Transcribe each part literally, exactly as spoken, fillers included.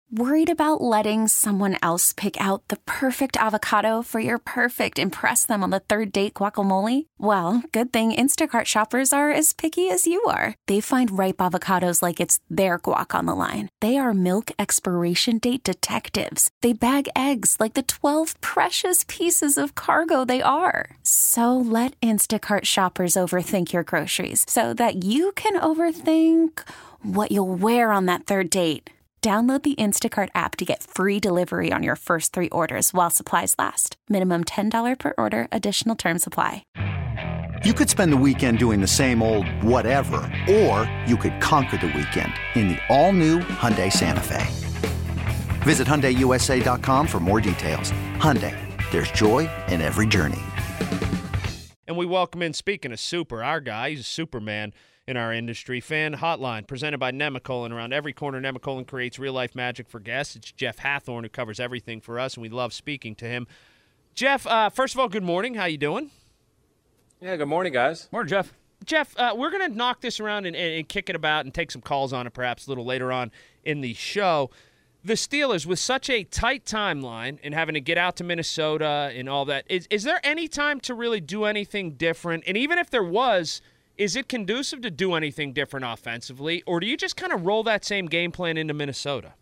Worried about letting someone else pick out the perfect avocado for your perfect impress them on the third date guacamole? Well, good thing Instacart shoppers are as picky as you are. They find ripe avocados like it's their guac on the line. They are milk expiration date detectives. They bag eggs like the twelve precious pieces of cargo they are. So let Instacart shoppers overthink your groceries so that you can overthink what you'll wear on that third date. Download the Instacart app to get free delivery on your first three orders while supplies last. Minimum ten dollars per order. Additional terms apply. You could spend the weekend doing the same old whatever, or you could conquer the weekend in the all-new Hyundai Santa Fe. Visit Hyundai U S A dot com for more details. Hyundai, there's joy in every journey. And we welcome in, speaking of super, our guy, he's a Superman in our industry. Fan Hotline, presented by Nemacolin. Around every corner, Nemacolin creates real-life magic for guests. It's Jeff Hathorn who covers everything for us, and we love speaking to him. Jeff, uh, first of all, good morning. How you doing? Yeah, good morning, guys. Morning, Jeff. Jeff, uh, we're going to knock this around and, and, and kick it about and take some calls on it perhaps a little later on in the show. The Steelers, with such a tight timeline and having to get out to Minnesota and all that, is, is there any time to really do anything different? And even if there was, is it conducive to do anything different offensively, or do you just kind of roll that same game plan into Minnesota?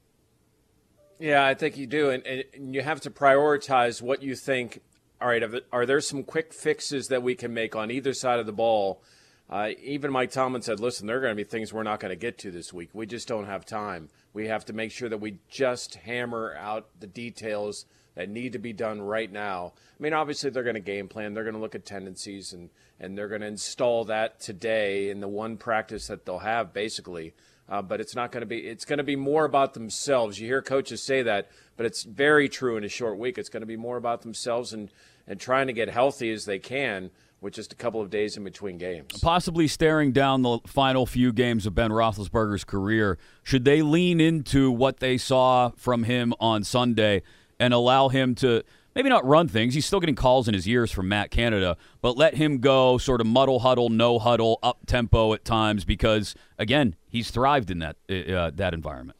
Yeah, I think you do, and, and you have to prioritize what you think. All right, are there some quick fixes that we can make on either side of the ball? Uh, even Mike Tomlin said, listen, there are going to be things we're not going to get to this week. We just don't have time. We have to make sure that we just hammer out the details that need to be done right now. I mean, obviously they're going to game plan. They're going to look at tendencies, and, and they're going to install that today in the one practice that they'll have, basically. Uh, but it's not going to be – it's going to be more about themselves. You hear coaches say that, but it's very true in a short week. It's going to be more about themselves and, and trying to get healthy as they can with just a couple of days in between games. Possibly staring down the final few games of Ben Roethlisberger's career. Should they lean into what they saw from him on Sunday and allow him to maybe not run things? He's still getting calls in his ears from Matt Canada, but let him go sort of muddle, huddle, no huddle, up tempo at times because, again, he's thrived in that uh, that environment.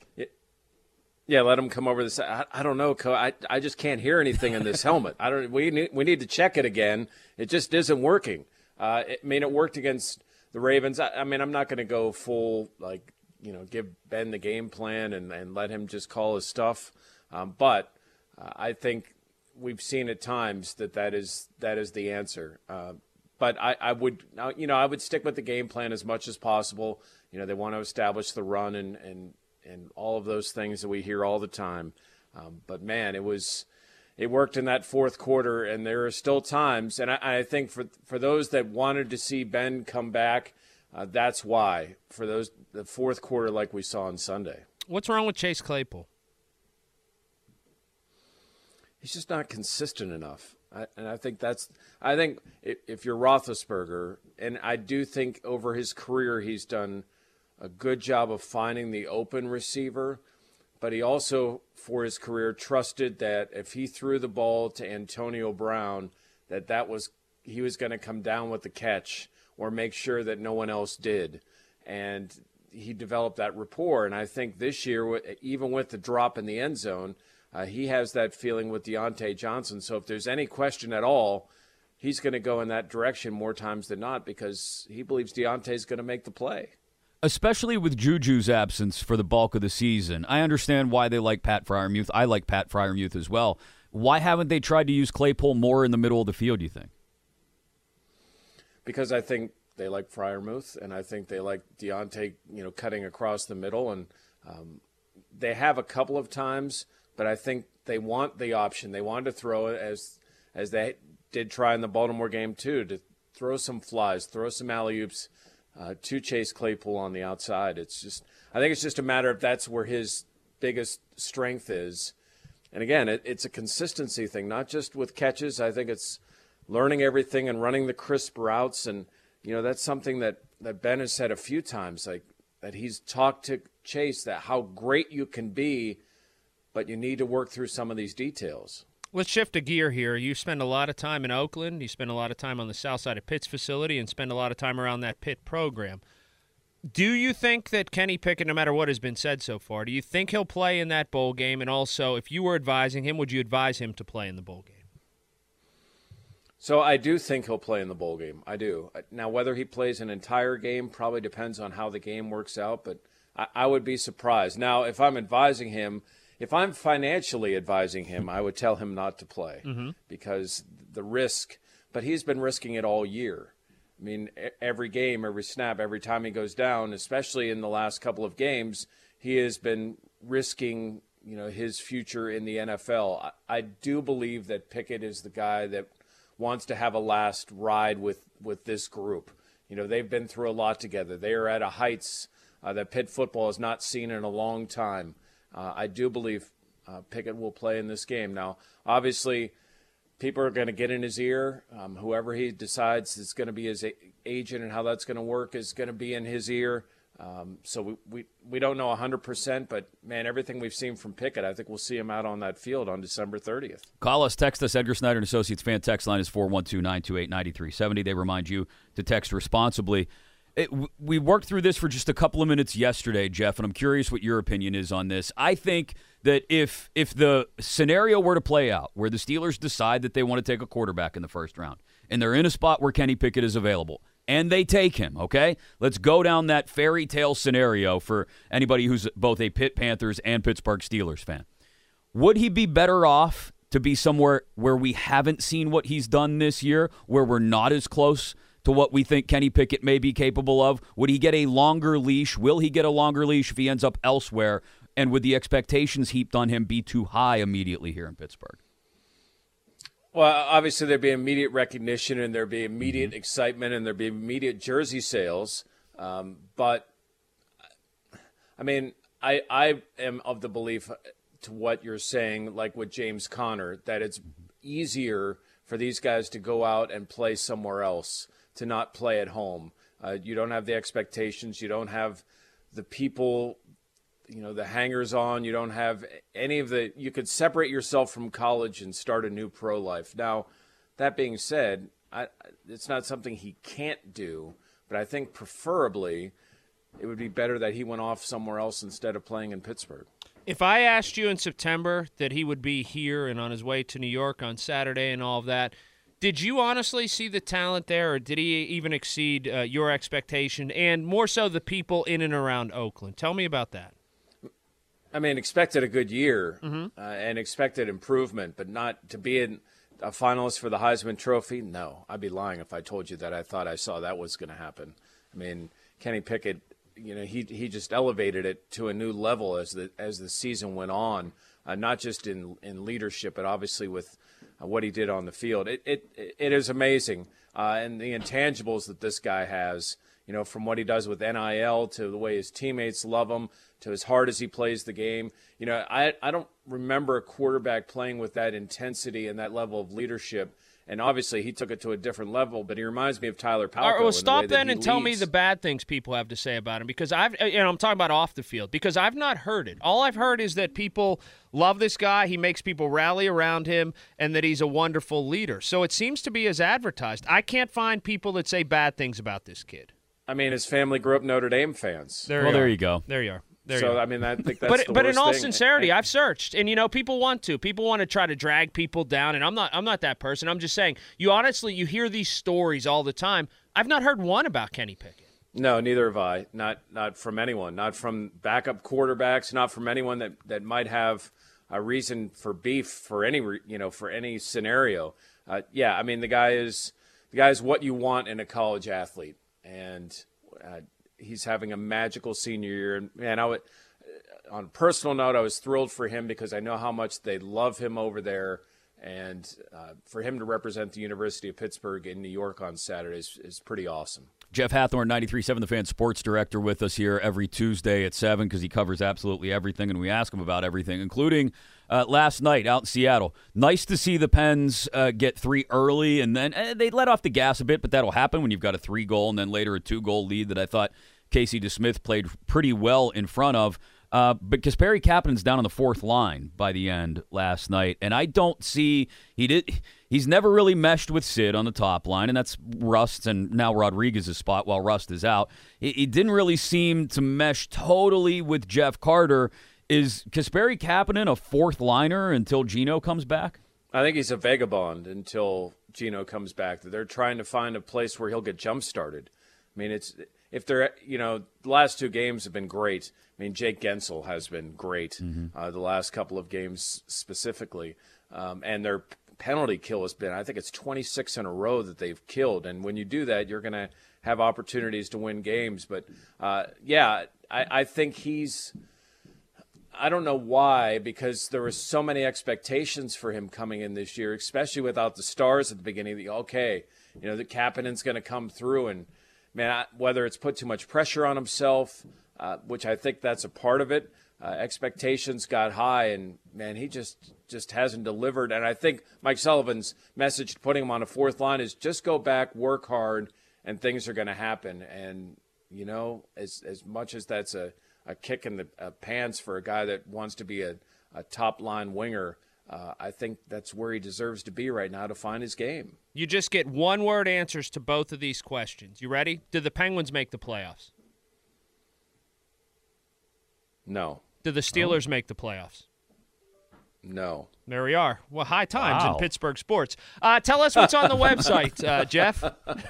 Yeah, let him come over this. I, I don't know, Co. I I just can't hear anything in this helmet. I don't. We need we need to check it again. It just isn't working. Uh, it, I mean, it worked against the Ravens. I, I mean, I'm not going to go full like you know give Ben the game plan and, and let him just call his stuff. Um, but uh, I think we've seen at times that that is that is the answer. Uh, but I, I would you know I would stick with the game plan as much as possible. You know, they want to establish the run and and. and all of those things that we hear all the time. Um, but, man, it was it worked in that fourth quarter, and there are still times. And I, I think for for those that wanted to see Ben come back, uh, that's why, for those the fourth quarter like we saw on Sunday. What's wrong with Chase Claypool? He's just not consistent enough. I, and I think that's – I think if, if you're Roethlisberger, and I do think over his career he's done – a good job of finding the open receiver, but he also, for his career, trusted that if he threw the ball to Antonio Brown, that that was he was going to come down with the catch or make sure that no one else did. And he developed that rapport. And I think this year, even with the drop in the end zone, uh, he has that feeling with Deontay Johnson. So if there's any question at all, he's going to go in that direction more times than not because he believes Deontay's going to make the play. Especially with Juju's absence for the bulk of the season. I understand why they like Pat Freiermuth. I like Pat Freiermuth as well. Why haven't they tried to use Claypool more in the middle of the field, do you think? Because I think they like Freiermuth, and I think they like Deontay, you know, cutting across the middle. And um, they have a couple of times, but I think they want the option. They wanted to throw it as as they did try in the Baltimore game too, to throw some flies, throw some alley-oops, Uh, to Chase Claypool on the outside. It's just, I think it's just a matter of that's where his biggest strength is. And again, it, it's a consistency thing, not just with catches. I think it's learning everything and running the crisp routes. And, you know, that's something that, that Ben has said a few times, like that he's talked to Chase that how great you can be, but you need to work through some of these details. Let's shift a gear here. You spend a lot of time in Oakland. You spend a lot of time on the south side of Pitt's facility and spend a lot of time around that Pitt program. Do you think that Kenny Pickett, no matter what has been said so far, do you think he'll play in that bowl game? And also, if you were advising him, would you advise him to play in the bowl game? So I do think he'll play in the bowl game. I do. Now, whether he plays an entire game probably depends on how the game works out, but I, I would be surprised. Now, if I'm advising him, if I'm financially advising him, I would tell him not to play mm-hmm. because the risk, but he's been risking it all year. I mean, every game, every snap, every time he goes down, especially in the last couple of games, he has been risking, you know, his future in the N F L. I, I do believe that Pickett is the guy that wants to have a last ride with, with this group. You know, they've been through a lot together. They are at a heights uh, that Pitt football has not seen in a long time. Uh, I do believe uh, Pickett will play in this game. Now, obviously, people are going to get in his ear. Um, whoever he decides is going to be his a- agent and how that's going to work is going to be in his ear. Um, so we, we, we don't know one hundred percent, but, man, everything we've seen from Pickett, I think we'll see him out on that field on December thirtieth. Call us, text us. Edgar Snyder and Associates fan text line is four one two, nine two eight, nine three seven zero. They remind you to text responsibly. It, we worked through this for just a couple of minutes yesterday, Jeff, and I'm curious what your opinion is on this. I think that if if the scenario were to play out where the Steelers decide that they want to take a quarterback in the first round, and they're in a spot where Kenny Pickett is available, and they take him, okay? Let's go down that fairy tale scenario for anybody who's both a Pitt Panthers and Pittsburgh Steelers fan. Would he be better off to be somewhere where we haven't seen what he's done this year, where we're not as close to what we think Kenny Pickett may be capable of? Would he get a longer leash? Will he get a longer leash if he ends up elsewhere? And would the expectations heaped on him be too high immediately here in Pittsburgh? Well, obviously there'd be immediate recognition and there'd be immediate mm-hmm. excitement and there'd be immediate jersey sales. Um, but, I mean, I, I am of the belief to what you're saying, like with James Conner, that it's easier for these guys to go out and play somewhere else, to not play at home. Uh, you don't have the expectations. You don't have the people, you know, the hangers-on. You don't have any of the – you could separate yourself from college and start a new pro life. Now, that being said, I, it's not something he can't do, but I think preferably it would be better that he went off somewhere else instead of playing in Pittsburgh. If I asked you in September that he would be here and on his way to New York on Saturday and all of that, did you honestly see the talent there, or did he even exceed uh, your expectation, and more so the people in and around Oakland? Tell me about that. I mean, expected a good year mm-hmm. uh, and expected improvement, but not to be in a finalist for the Heisman Trophy? No. I'd be lying if I told you that I thought I saw that was going to happen. I mean, Kenny Pickett, you know, he he just elevated it to a new level as the as the season went on, uh, not just in, in leadership, but obviously with uh, what he did on the field. It it it is amazing, uh, and the intangibles that this guy has, you know, from what he does with N I L to the way his teammates love him, to as hard as he plays the game. You know, I I don't remember a quarterback playing with that intensity and that level of leadership. And obviously he took it to a different level, but he reminds me of Tyler Palko. All right, well, stop the then and leads. tell me the bad things people have to say about him, because I've, you know, I'm talking about off the field, because I've not heard it. All I've heard is that people love this guy, he makes people rally around him, and that he's a wonderful leader. So it seems to be as advertised. I can't find people that say bad things about this kid. I mean, his family grew up Notre Dame fans. There well, you there are. you go. There you are. There so, you I mean, I think that's but, the But worst in all thing. sincerity, I've searched, and, you know, people want to. People want to try to drag people down, and I'm not I'm not that person. I'm just saying, you honestly, you hear these stories all the time. I've not heard one about Kenny Pickett. No, neither have I. Not not from anyone. Not from backup quarterbacks. Not from anyone that, that might have a reason for beef for any you know for any scenario. Uh, yeah, I mean the guy is the guy is what you want in a college athlete, and uh, he's having a magical senior year. And man, I would. On a personal note, I was thrilled for him because I know how much they love him over there, and uh, for him to represent the University of Pittsburgh in New York on Saturday is, is pretty awesome. Jeff Hathhorn, ninety-three point seven The Fan sports director, with us here every Tuesday at seven because he covers absolutely everything, and we ask him about everything, including uh, last night out in Seattle. Nice to see the Pens uh, get three early, and then eh, they let off the gas a bit, but that'll happen when you've got a three-goal and then later a two-goal lead that I thought Casey DeSmith played pretty well in front of. Uh, but Kasperi Kapanen's down on the fourth line by the end last night, and I don't see he did. He's never really meshed with Sid on the top line, and that's Rust's and now Rodriguez's spot while Rust is out. He, he didn't really seem to mesh totally with Jeff Carter. Is Kasperi Kapanen a fourth liner until Gino comes back? I think he's a vagabond until Gino comes back. They're trying to find a place where he'll get jump started. I mean, it's if they're you know the last two games have been great. I mean, Jake Gensel has been great mm-hmm. uh, the last couple of games specifically, um, and their penalty kill has been, I think it's twenty-six in a row that they've killed. And when you do that, you're going to have opportunities to win games. But, uh, yeah, I, I think he's – I don't know why, because there were so many expectations for him coming in this year, especially without the stars at the beginning. The, okay, you know, the Kapanen's going to come through. And, man, I, whether it's put too much pressure on himself, uh, which I think that's a part of it, Uh, expectations got high, and, man, he just just hasn't delivered. And I think Mike Sullivan's message to putting him on a fourth line is just go back, work hard, and things are going to happen. And, you know, as as much as that's a, a kick in the uh, pants for a guy that wants to be a, a top-line winger, uh, I think that's where he deserves to be right now to find his game. You just get one-word answers to both of these questions. You ready? Did the Penguins make the playoffs? No. Did the Steelers oh. make the playoffs? No. There we are. Well, high times wow. in Pittsburgh sports. Uh, tell us what's on the website, uh, Jeff.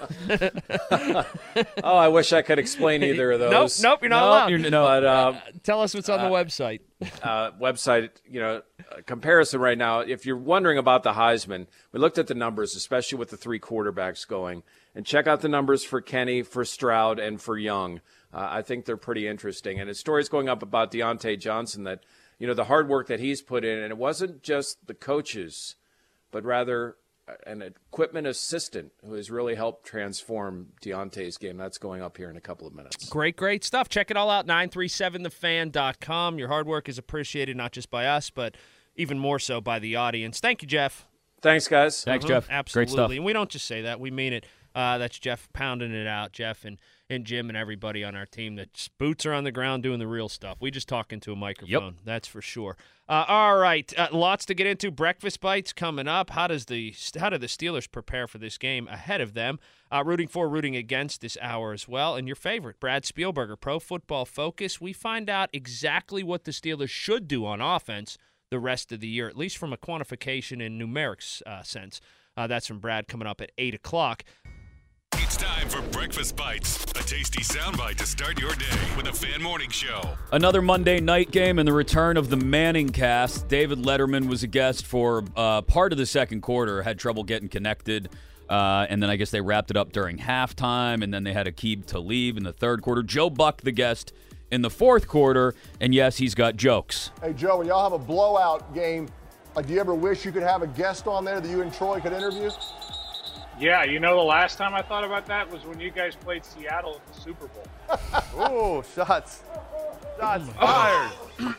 Oh, I wish I could explain either of those. Nope, nope, you're not nope, allowed. You're, no. But, um, uh, tell us what's on uh, the website. uh, website, you know, comparison right now. If you're wondering about the Heisman, we looked at the numbers, especially with the three quarterbacks going, and check out the numbers for Kenny, for Stroud, and for Young. Uh, I think they're pretty interesting. And a story's going up about Deontay Johnson that, you know, the hard work that he's put in, and it wasn't just the coaches, but rather an equipment assistant who has really helped transform Deontay's game. That's going up here in a couple of minutes. Great, great stuff. Check it all out, nine three seven the fan dot com. Your hard work is appreciated not just by us, but even more so by the audience. Thank you, Jeff. Thanks, guys. Thanks, uh-huh. Jeff. Absolutely. Great stuff. And we don't just say that. We mean it. Uh, that's Jeff pounding it out, Jeff and, and Jim and everybody on our team. That boots are on the ground doing the real stuff. We just talk into a microphone. Yep. That's for sure. Uh, all right, uh, lots to get into. Breakfast bites coming up. How does the how do the Steelers prepare for this game ahead of them? Uh, rooting for, rooting against this hour as well. And your favorite, Brad Spielberger, Pro Football Focus. We find out exactly what the Steelers should do on offense the rest of the year, at least from a quantification and numerics uh, sense. Uh, that's from Brad coming up at eight o'clock. It's time for Breakfast Bites, a tasty soundbite to start your day with a Fan Morning Show. Another Monday night game and the return of the Manning cast. David Letterman was a guest for uh, part of the second quarter, had trouble getting connected, uh, and then I guess they wrapped it up during halftime, and then they had Aqib Talib in the third quarter. Joe Buck, the guest, in the fourth quarter, and yes, he's got jokes. Hey, Joe, when y'all have a blowout game, like, do you ever wish you could have a guest on there that you and Troy could interview? Yeah, you know, the last time I thought about that was when you guys played Seattle at the Super Bowl. Ooh, shots. Shots fired.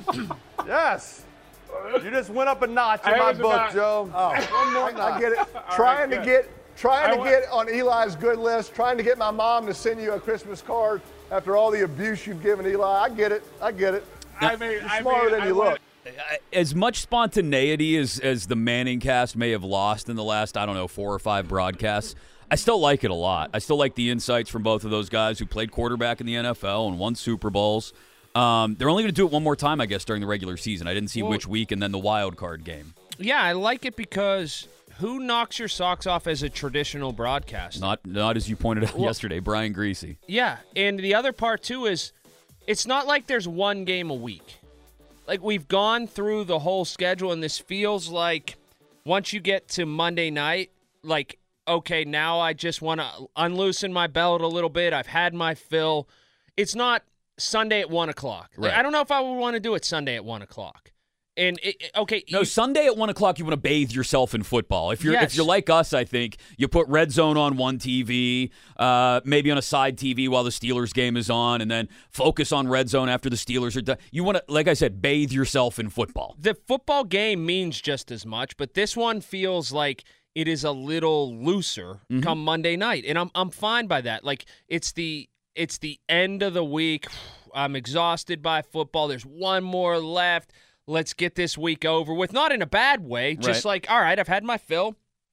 Yes. You just went up a notch in my book, about, Joe. Oh, one more I, I get it. trying right, to get trying I to want, get on Eli's good list, trying to get my mom to send you a Christmas card after all the abuse you've given Eli. I get it. I get it. I mean, You're I smarter mean, than I you want, look. As much spontaneity as, as the Manning cast may have lost in the last, I don't know, four or five broadcasts, I still like it a lot. I still like the insights from both of those guys who played quarterback in the N F L and won Super Bowls. Um, they're only going to do it one more time, I guess, during the regular season. I didn't see well, which week and then the wild card game. Yeah, I like it because who knocks your socks off as a traditional broadcaster? Not, not as you pointed out well, yesterday, Brian Greasy. Yeah, and the other part, too, is it's not like there's one game a week. Like, we've gone through the whole schedule, and this feels like once you get to Monday night, like, okay, now I just want to unloosen my belt a little bit. I've had my fill. It's not Sunday at one o'clock. Like, right. I don't know if I would want to do it Sunday at one o'clock. And, it, okay. No, you, Sunday at one o'clock, you want to bathe yourself in football. If you're yes. if you're like us, I think, you put Red Zone on one T V, uh, maybe on a side T V while the Steelers game is on, and then focus on Red Zone after the Steelers are done. You want to, like I said, bathe yourself in football. The football game means just as much, but this one feels like it is a little looser mm-hmm. come Monday night, and I'm I'm fine by that. Like, it's the It's the end of the week. I'm exhausted by football. There's one more left. Let's get this week over with. Not in a bad way. Just Right. like, all right, I've had my fill.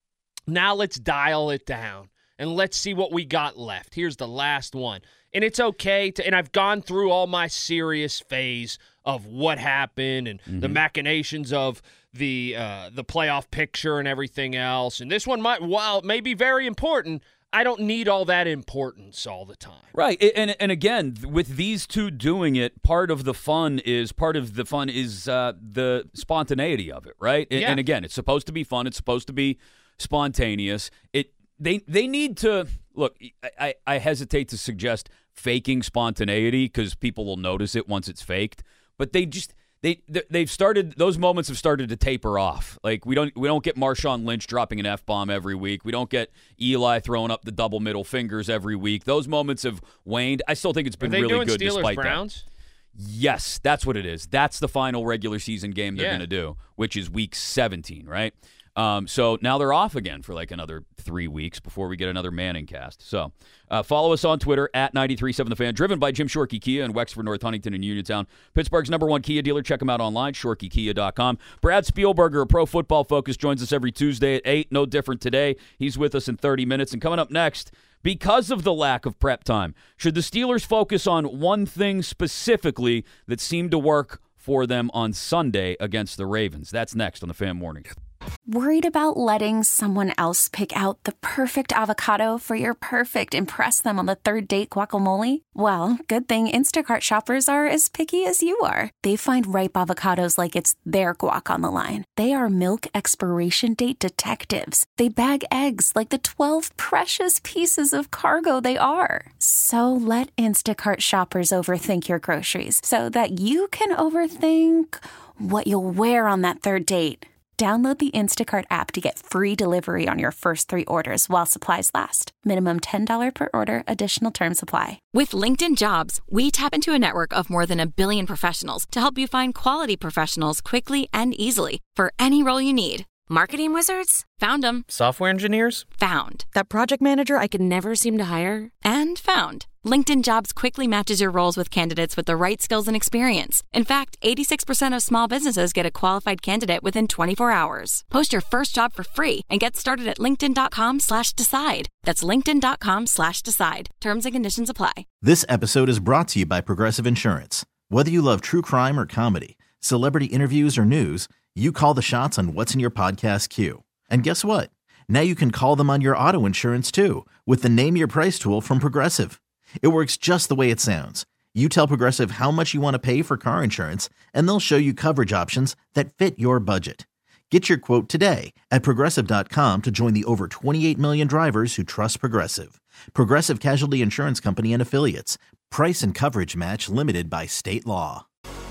Now let's dial it down. And let's see what we got left. Here's the last one. And it's okay to, and I've gone through all my serious phase of what happened and mm-hmm. the machinations of the uh, the playoff picture and everything else. And this one might, while it may be very important, I don't need all that importance all the time. Right. And and again, with these two doing it, part of the fun is part of the fun is uh, the spontaneity of it, right? And, yeah. and again, it's supposed to be fun. It's supposed to be spontaneous. It they they need to look. I, I hesitate to suggest faking spontaneity because people will notice it once it's faked. But they just they they've started. Those moments have started to taper off. Like we don't we don't get Marshawn Lynch dropping an F-bomb every week. We don't get Eli throwing up the double middle fingers every week. Those moments have waned. I still think it's been Are they really doing good Steelers despite Browns? that. Yes, that's what it is. That's the final regular season game they're Yeah. going to do, which is week seventeen, right? Um, so now they're off again for like another three weeks before we get another Manning cast. So uh, follow us on Twitter at nine three seven The Fan, driven by Jim Shorkey Kia in Wexford, North Huntington, and Uniontown. Pittsburgh's number one Kia dealer. Check them out online, shorkey kia dot com. Brad Spielberger of Pro Football Focus joins us every Tuesday at eight. No different today. He's with us in thirty minutes. And coming up next, because of the lack of prep time, should the Steelers focus on one thing specifically that seemed to work for them on Sunday against the Ravens? That's next on the Fan Morning. Worried about letting someone else pick out the perfect avocado for your perfect impress them on the third date guacamole? Well, good thing Instacart shoppers are as picky as you are. They find ripe avocados like it's their guac on the line. They are milk expiration date detectives. They bag eggs like the twelve precious pieces of cargo they are. So let Instacart shoppers overthink your groceries so that you can overthink what you'll wear on that third date. Download the Instacart app to get free delivery on your first three orders while supplies last. Minimum ten dollars per order. Additional terms apply. With LinkedIn Jobs, we tap into a network of more than a billion professionals to help you find quality professionals quickly and easily for any role you need. Marketing wizards? Found them. Software engineers? Found. That project manager I could never seem to hire? And found. LinkedIn Jobs quickly matches your roles with candidates with the right skills and experience. In fact, eighty-six percent of small businesses get a qualified candidate within twenty-four hours. Post your first job for free and get started at linkedin.com slash decide. That's linkedin.com slash decide. Terms and conditions apply. This episode is brought to you by Progressive Insurance. Whether you love true crime or comedy, celebrity interviews or news, you call the shots on what's in your podcast queue. And guess what? Now you can call them on your auto insurance too with the Name Your Price tool from Progressive. It works just the way it sounds. You tell Progressive how much you want to pay for car insurance, and they'll show you coverage options that fit your budget. Get your quote today at Progressive dot com to join the over twenty-eight million drivers who trust Progressive. Progressive Casualty Insurance Company and Affiliates. Price and coverage match limited by state law.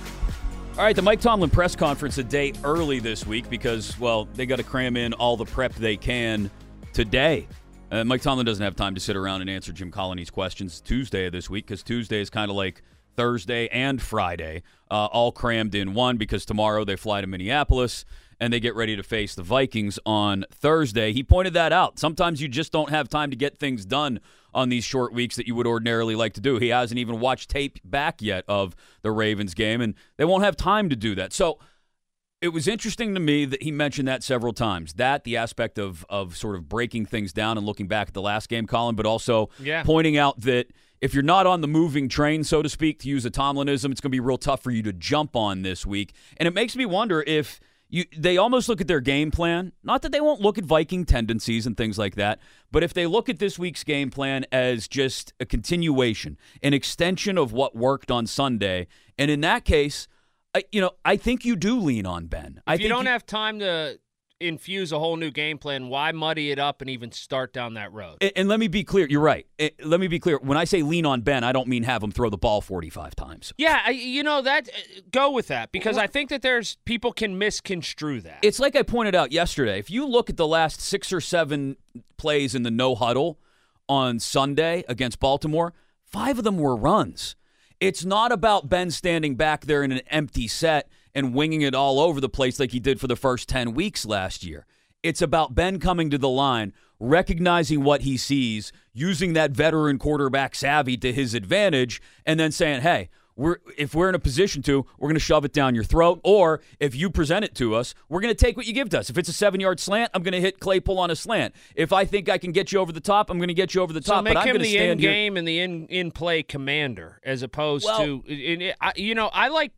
All right, the Mike Tomlin press conference a day early this week because, well, they got to cram in all the prep they can today. Uh, Mike Tomlin doesn't have time to sit around and answer Jim Colony's questions Tuesday of this week because Tuesday is kind of like Thursday and Friday, uh, all crammed in one because tomorrow they fly to Minneapolis and they get ready to face the Vikings on Thursday. He pointed that out. Sometimes you just don't have time to get things done on these short weeks that you would ordinarily like to do. He hasn't even watched tape back yet of the Ravens game, and they won't have time to do that. So it was interesting to me that he mentioned that several times. That, the aspect of of sort of breaking things down and looking back at the last game, Colin, but also yeah. pointing out that if you're not on the moving train, so to speak, to use a Tomlinism, it's going to be real tough for you to jump on this week. And it makes me wonder if you they almost look at their game plan, not that they won't look at Viking tendencies and things like that, but if they look at this week's game plan as just a continuation, an extension of what worked on Sunday, and in that case, I, you know, I think you do lean on Ben. I If you think don't you, have time to infuse a whole new game plan, why muddy it up and even start down that road? And, and let me be clear. You're right. It, let me be clear. When I say lean on Ben, I don't mean have him throw the ball forty-five times. Yeah, I, you know, that uh, go with that because I think that there's people can misconstrue that. It's like I pointed out yesterday. If you look at the last six or seven plays in the no huddle on Sunday against Baltimore, five of them were runs. It's not about Ben standing back there in an empty set and winging it all over the place like he did for the first ten weeks last year. It's about Ben coming to the line, recognizing what he sees, using that veteran quarterback savvy to his advantage, and then saying, hey, we're if we're in a position to, we're going to shove it down your throat. Or if you present it to us, we're going to take what you give to us. If it's a seven-yard slant, I'm going to hit Claypool on a slant. If I think I can get you over the top, I'm going to get you over the top. So make but I'm him going to the stand here. in-game and the in, in-play commander as opposed Well, to, in, in, I, you know, I like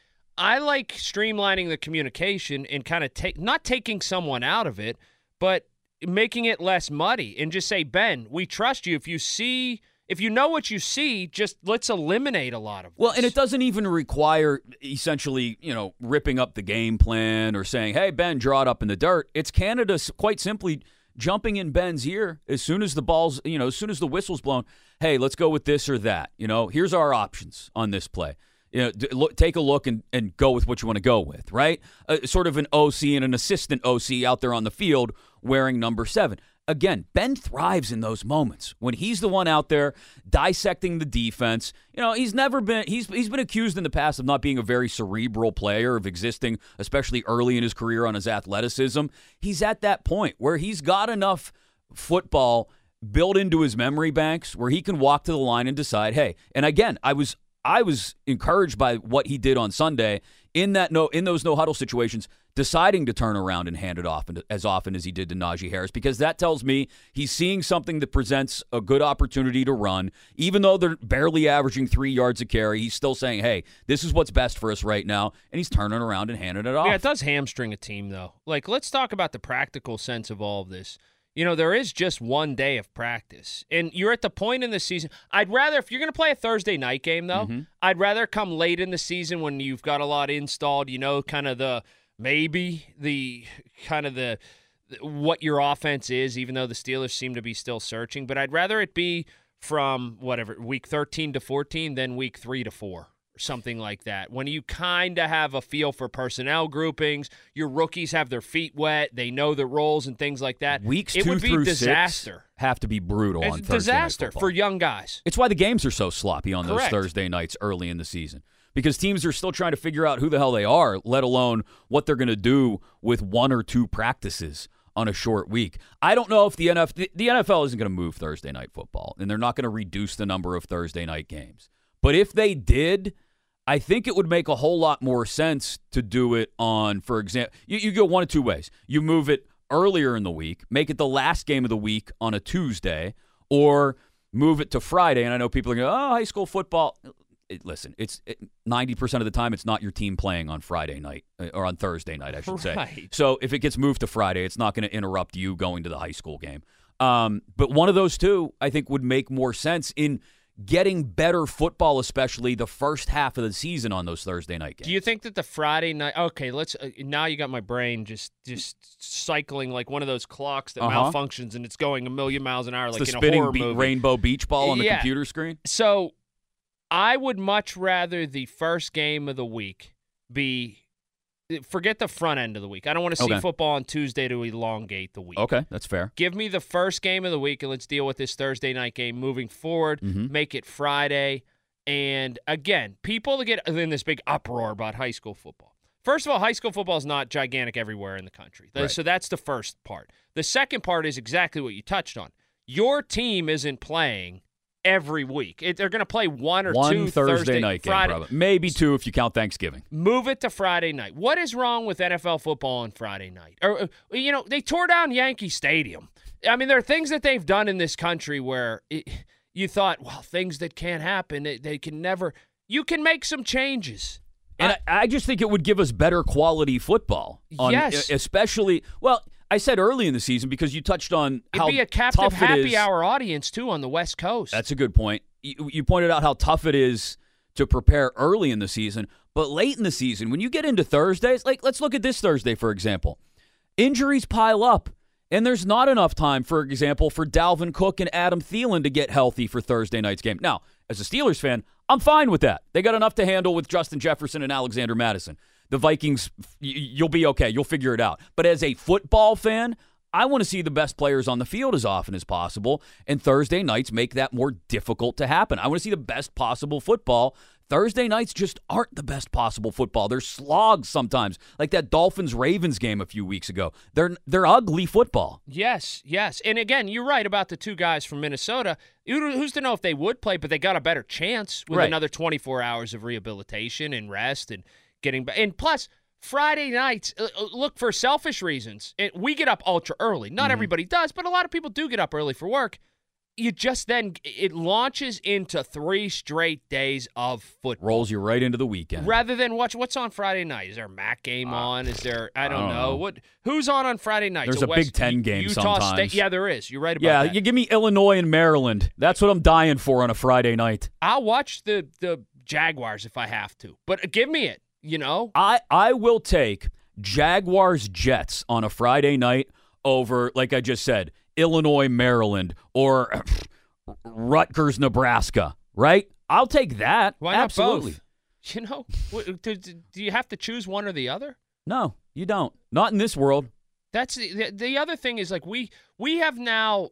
I like streamlining the communication and kind of take not taking someone out of it, but making it less muddy and just say, Ben, we trust you. If you see, if you know what you see, just let's eliminate a lot of this. Well, and it doesn't even require essentially, you know, ripping up the game plan or saying, hey, Ben, draw it up in the dirt. It's Canada quite simply jumping in Ben's ear as soon as the ball's, you know, as soon as the whistle's blown. Hey, let's go with this or that. You know, here's our options on this play. You know, d- look, take a look and, and go with what you want to go with, right? Uh, sort of an O C and an assistant O C out there on the field wearing number seven. Again, Ben thrives in those moments when he's the one out there dissecting the defense. You know, he's never been he's he's been accused in the past of not being a very cerebral player, of existing, especially early in his career, on his athleticism. He's at that point where he's got enough football built into his memory banks where he can walk to the line and decide, hey, and again, I was I was encouraged by what he did on Sunday in that no in those no huddle situations, deciding to turn around and hand it off as often as he did to Najee Harris, because that tells me he's seeing something that presents a good opportunity to run. Even though they're barely averaging three yards a carry, he's still saying, hey, this is what's best for us right now, and he's turning around and handing it off. Yeah, it does hamstring a team, though. Like, let's talk about the practical sense of all of this. You know, there is just one day of practice, and you're at the point in the season. I'd rather, if you're going to play a Thursday night game, though, mm-hmm. I'd rather come late in the season when you've got a lot installed, you know, kind of the maybe the kind of the what your offense is, even though the Steelers seem to be still searching. But I'd rather it be from whatever, week thirteen to fourteen than week three to four. Something like that. When you kind of have a feel for personnel groupings, your rookies have their feet wet, they know the roles and things like that. Weeks it two would be through disaster. Six have to be brutal it's on Thursday disaster night football. for young guys. It's why the games are so sloppy on Correct. those Thursday nights early in the season, because teams are still trying to figure out who the hell they are, let alone what they're going to do with one or two practices on a short week. I don't know if the N F L, the N F L isn't going to move Thursday night football, and they're not going to reduce the number of Thursday night games. But if they did, I think it would make a whole lot more sense to do it on, for example, you, you go one of two ways. You move it earlier in the week, make it the last game of the week on a Tuesday, or move it to Friday. And I know people are going, oh, high school football. It, listen, it's it, ninety percent of the time it's not your team playing on Friday night, or on Thursday night, I should right. say. So if it gets moved to Friday, it's not going to interrupt you going to the high school game. Um, but one of those two, I think, would make more sense in getting better football, especially the first half of the season on those Thursday night games. Do you think that the Friday night? Okay, let's. Uh, now you got my brain just just cycling like one of those clocks that uh-huh. malfunctions and it's going a million miles an hour, it's like the in a spinning horror be- movie. rainbow beach ball on the yeah. computer screen. So, I would much rather the first game of the week be. Forget the front end of the week. I don't want to see okay. football on Tuesday to elongate the week. Okay, that's fair. Give me the first game of the week, and let's deal with this Thursday night game moving forward. Mm-hmm. Make it Friday. And, again, people that get in this big uproar about high school football. First of all, high school football is not gigantic everywhere in the country. Right. So that's the first part. The second part is exactly what you touched on. Your team isn't playing every week. It, they're going to play one or one two Thursday, Thursday night game, Friday. probably. Maybe two if you count Thanksgiving. Move it to Friday night. What is wrong with N F L football on Friday night? Or, you know, they tore down Yankee Stadium. I mean, there are things that they've done in this country where it, you thought, well, things that can't happen, they, they can never. You can make some changes. And I, I just think it would give us better quality football. On, yes. Especially, well, I said early in the season because you touched on It'd how be a captive tough it happy is. hour audience, too, on the West Coast. That's a good point. You, you pointed out how tough it is to prepare early in the season, but late in the season, when you get into Thursdays, like let's look at this Thursday, for example. Injuries pile up, and there's not enough time, for example, for Dalvin Cook and Adam Thielen to get healthy for Thursday night's game. Now, as a Steelers fan, I'm fine with that. They got enough to handle with Justin Jefferson and Alexander Mattison. The Vikings, you'll be okay. You'll figure it out. But as a football fan, I want to see the best players on the field as often as possible, and Thursday nights make that more difficult to happen. I want to see the best possible football Thursday nights just aren't the best possible football. They're slogs sometimes, like that Dolphins-Ravens game a few weeks ago. They're they're ugly football. Yes, yes. And again, you're right about the two guys from Minnesota. Who's to know if they would play, but they got a better chance with Right. another twenty-four hours of rehabilitation and rest and getting back. And plus, Friday nights, uh, look, for selfish reasons, it, we get up ultra early. Not Mhm. everybody does, but a lot of people do get up early for work. You just then, it launches into three straight days of football. Rolls you right into the weekend. Rather than watch, what's on Friday night? Is there a M A C game on? Is there, I don't, I don't know. know. What? Who's on on Friday night? There's a Big Ten game Utah sometimes. State. Yeah, there is. You're right about Yeah, that. you give me Illinois and Maryland. That's what I'm dying for on a Friday night. I'll watch the, the Jaguars if I have to, but give me it, you know? I, I will take Jaguars-Jets on a Friday night over, like I just said, Illinois-Maryland or Rutgers-Nebraska, right? I'll take that. Why not Absolutely. both? You know, what- do, do you have to choose one or the other? No, you don't. Not in this world. That's the, the other thing is like we we have now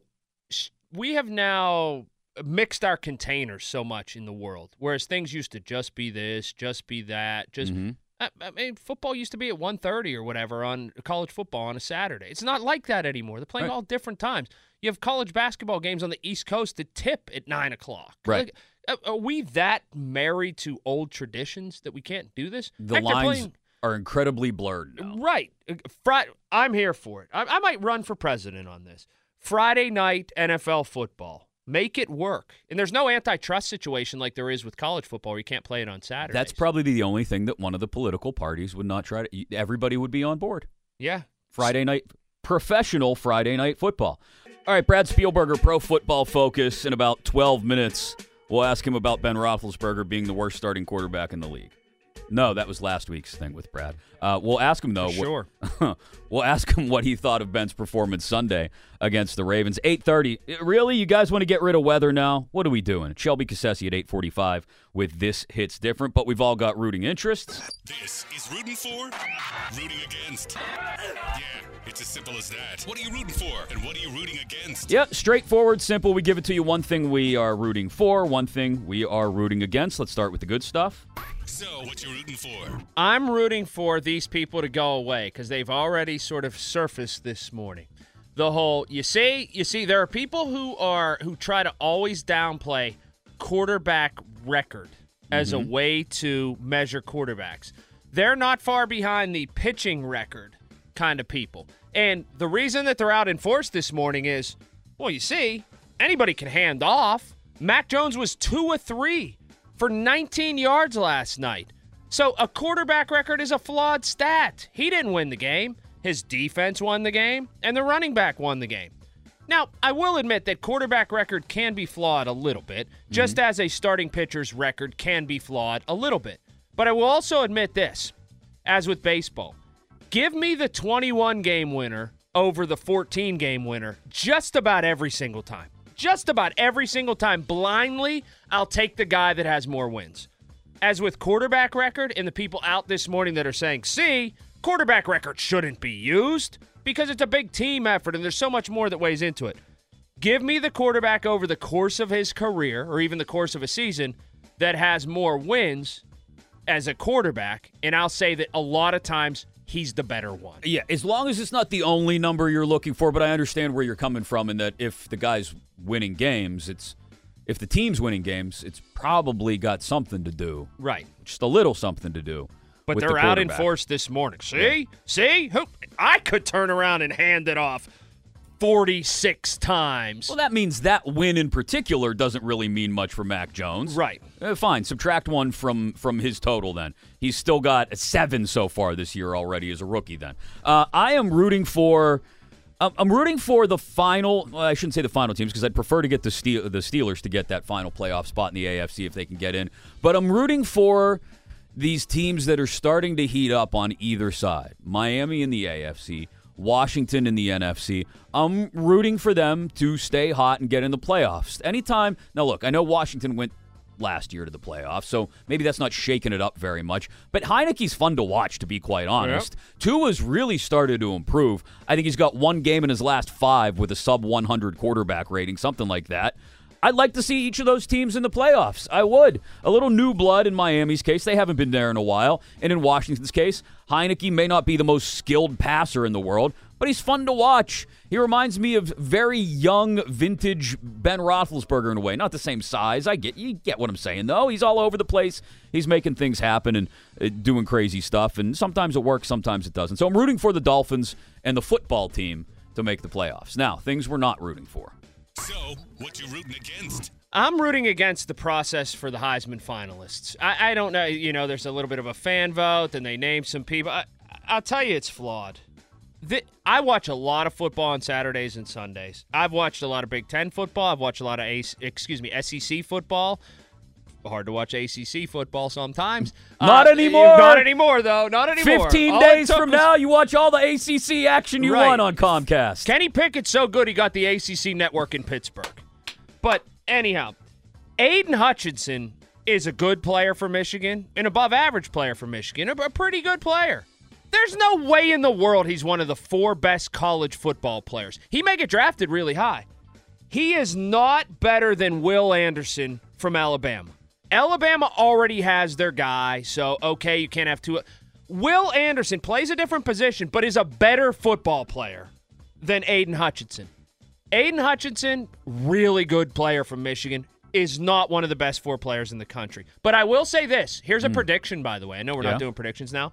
we have now mixed our containers so much in the world, whereas things used to just be this, just be that, just. Mhm. I, I mean, football used to be at one thirty or whatever on college football on a Saturday. It's not like that anymore. They're playing Right. all different times. You have college basketball games on the East Coast that tip at nine o'clock. Right. Like, are we that married to old traditions that we can't do this? The Heck, they're lines playing- are incredibly blurred now. Right. Friday, I'm here for it. I, I might run for president on this. Friday night N F L football. Make it work. And there's no antitrust situation like there is with college football where you can't play it on Saturdays. That's probably the only thing that one of the political parties would not try to. Everybody would be on board. Yeah. Friday night, professional Friday night football. All right, Brad Spielberger, Pro Football Focus. In about twelve minutes, we'll ask him about Ben Roethlisberger being the worst starting quarterback in the league. No, that was last week's thing with Brad. Uh, we'll ask him, though. Sure. What, we'll ask him what he thought of Ben's performance Sunday against the Ravens. eight thirty. Really? You guys want to get rid of weather now? What are we doing? Shelby Cassesi at eight forty-five with This Hits Different, but we've all got rooting interests. This is rooting for, rooting against. Yeah, it's as simple as that. What are you rooting for, and what are you rooting against? Yep, straightforward, simple. We give it to you. One thing we are rooting for, one thing we are rooting against. Let's start with the good stuff. So, what you rooting for? I'm rooting for these people to go away because they've already sort of surfaced this morning. The whole, you see, you see, there are people who are who try to always downplay quarterback record as Mhm. a way to measure quarterbacks. They're not far behind the pitching record kind of people. And the reason that they're out in force this morning is, well, you see, anybody can hand off. Mac Jones was two of three for nineteen yards last night. So a quarterback record is a flawed stat. He didn't win the game. His defense won the game, and the running back won the game. Now, I will admit that quarterback record can be flawed a little bit, just as a starting pitcher's record can be flawed a little bit. But I will also admit this, as with baseball, give me the twenty-one game winner over the fourteen game winner just about every single time. Just about every single time, blindly, I'll take the guy that has more wins. As with quarterback record and the people out this morning that are saying, see, quarterback record shouldn't be used because it's a big team effort and there's so much more that weighs into it. Give me the quarterback over the course of his career or even the course of a season that has more wins as a quarterback, and I'll say that a lot of times he's the better one. Yeah, as long as it's not the only number you're looking for, but I understand where you're coming from in that if the guy's winning games, it's if the team's winning games, it's probably got something to do. Right. Just a little something to do. But with they're the out in quarterback. force this morning. See? See? Who? I could turn around and hand it off forty-six times. Well, that means that win in particular doesn't really mean much for Mac Jones. Right. Uh, fine. Subtract one from from his total then. He's still got seven so far this year already as a rookie then. Uh, I am rooting for... um, I'm rooting for the final... Well, I shouldn't say the final teams because I'd prefer to get the, Steel, the Steelers to get that final playoff spot in the A F C if they can get in. But I'm rooting for these teams that are starting to heat up on either side. Miami in the A F C, Washington in the N F C. I'm rooting for them to stay hot and get in the playoffs. Anytime. Now, look, I know Washington went last year to the playoffs, so maybe that's not shaking it up very much. But Heineke's fun to watch, to be quite honest. Yep. Tua's really started to improve. I think he's got one game in his last five with a sub one hundred quarterback rating, something like that. I'd like to see each of those teams in the playoffs. I would. A little new blood in Miami's case. They haven't been there in a while. And in Washington's case, Heineke may not be the most skilled passer in the world, but he's fun to watch. He reminds me of very young, vintage Ben Roethlisberger in a way. Not the same size. I get you get what I'm saying, though. He's all over the place. He's making things happen and uh, doing crazy stuff. And sometimes it works, sometimes it doesn't. So I'm rooting for the Dolphins and the football team to make the playoffs. Now, things we're not rooting for. So, what you rooting against? I'm rooting against the process for the Heisman finalists. I, I don't know. You know, there's a little bit of a fan vote, and they name some people. I, I'll tell you, it's flawed. The, I watch a lot of football on Saturdays and Sundays. I've watched a lot of Big Ten football. I've watched a lot of A- excuse me S E C football. Hard to watch A C C football sometimes. Not uh, anymore. Not anymore, though. Not anymore. Fifteen All days was... from now, you watch all the A C C action you right. want on Comcast. Kenny Pickett's so good he got the A C C network in Pittsburgh. But anyhow, Aiden Hutchinson is a good player for Michigan, an above-average player for Michigan, a, a pretty good player. There's no way in the world he's one of the four best college football players. He may get drafted really high. He is not better than Will Anderson from Alabama. Alabama already has their guy, so okay, you can't have two. Will Anderson plays a different position, but is a better football player than Aiden Hutchinson. Aiden Hutchinson, really good player from Michigan, is not one of the best four players in the country. But I will say this. Here's a mm. prediction, by the way. I know we're yeah. not doing predictions now.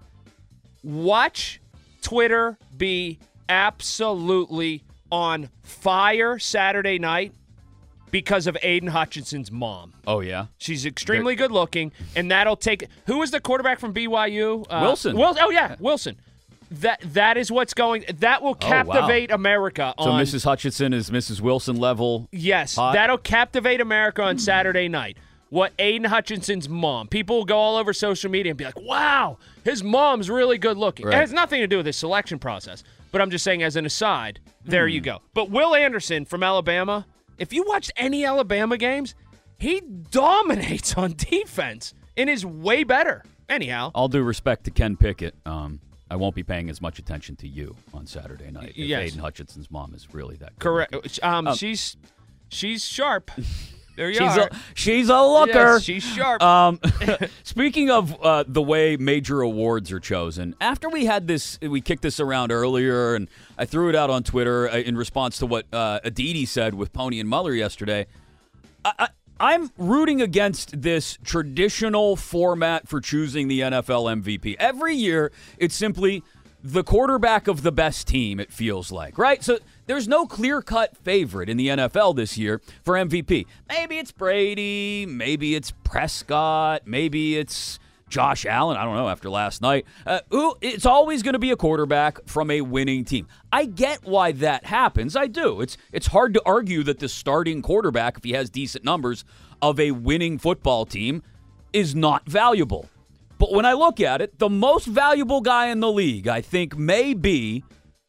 Watch Twitter be absolutely on fire Saturday night because of Aiden Hutchinson's mom. Oh, yeah? She's extremely good looking, and that'll take – who was the quarterback from B Y U? Uh, Wilson. Wil- oh, yeah, Wilson. That That is what's going – that will captivate oh, wow. America on – So Missus Hutchinson is Missus Wilson level? Yes, hot? That'll captivate America on Saturday night. What Aiden Hutchinson's mom. People will go all over social media and be like, wow, his mom's really good looking. Right. It has nothing to do with his selection process. But I'm just saying as an aside, there mm. you go. But Will Anderson from Alabama, if you watched any Alabama games, he dominates on defense and is way better. Anyhow. All due respect to Ken Pickett, um, I won't be paying as much attention to you on Saturday night if yes. Aiden Hutchinson's mom is really that good. Correct. Um, um, she's she's sharp. There you she's are. A, she's a looker. Yes, she's sharp. Um, speaking of uh, the way major awards are chosen, after we had this, we kicked this around earlier, and I threw it out on Twitter in response to what uh, Aditi said with Pony and Muller yesterday. I, I, I'm rooting against this traditional format for choosing the N F L M V P. Every year, it's simply the quarterback of the best team, it feels like, right? So there's no clear-cut favorite in the N F L this year for M V P. Maybe it's Brady, maybe it's Prescott, maybe it's Josh Allen. I don't know, after last night. Uh, ooh, it's always going to be a quarterback from a winning team. I get why that happens. I do. It's it's hard to argue that the starting quarterback, if he has decent numbers, of a winning football team is not valuable. But when I look at it, the most valuable guy in the league, I think, may be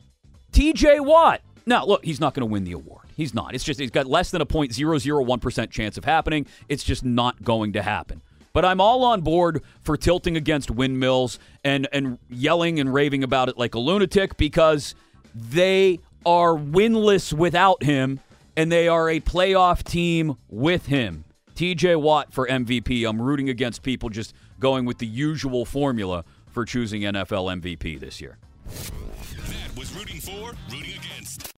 T J Watt. Now, look, he's not going to win the award. He's not. It's just he's got less than a zero point zero zero one percent chance of happening. It's just not going to happen. But I'm all on board for tilting against windmills and, and yelling and raving about it like a lunatic because they are winless without him, and they are a playoff team with him. T J Watt for M V P. I'm rooting against people just going with the usual formula for choosing N F L M V P this year. That was rooting for, rooting against.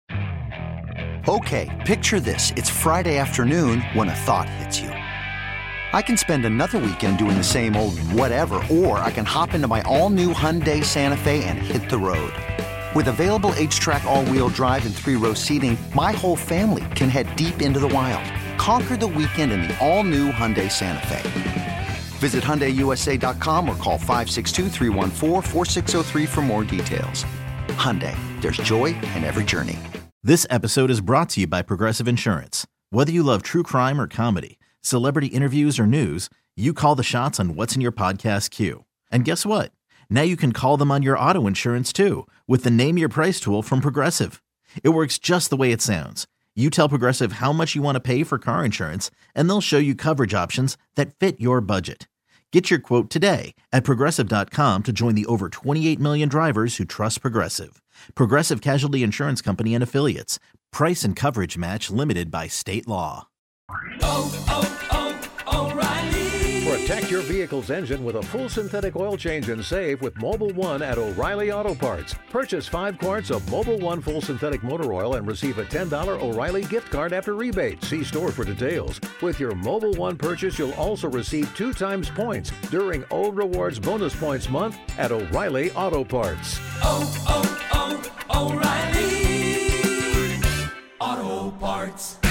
Okay, picture this. It's Friday afternoon when a thought hits you. I can spend another weekend doing the same old whatever, or I can hop into my all-new Hyundai Santa Fe and hit the road. With available H-Track all-wheel drive and three-row seating, my whole family can head deep into the wild. Conquer the weekend in the all-new Hyundai Santa Fe. Visit Hyundai U S A dot com or call five six two, three one four, four six zero three for more details. Hyundai, there's joy in every journey. This episode is brought to you by Progressive Insurance. Whether you love true crime or comedy, celebrity interviews or news, you call the shots on what's in your podcast queue. And guess what? Now you can call them on your auto insurance too with the Name Your Price tool from Progressive. It works just the way it sounds. You tell Progressive how much you want to pay for car insurance, and they'll show you coverage options that fit your budget. Get your quote today at Progressive dot com to join the over twenty-eight million drivers who trust Progressive. Progressive Casualty Insurance Company and Affiliates. Price and coverage match limited by state law. Oh, oh, oh, O'Reilly. Protect your vehicle's engine with a full synthetic oil change and save with Mobil one at O'Reilly Auto Parts. Purchase five quarts of Mobil one full synthetic motor oil and receive a ten dollars O'Reilly gift card after rebate. See store for details. With your Mobil one purchase, you'll also receive two times points during O Rewards Bonus Points Month at O'Reilly Auto Parts. Oh, oh, oh, O'Reilly Auto Parts.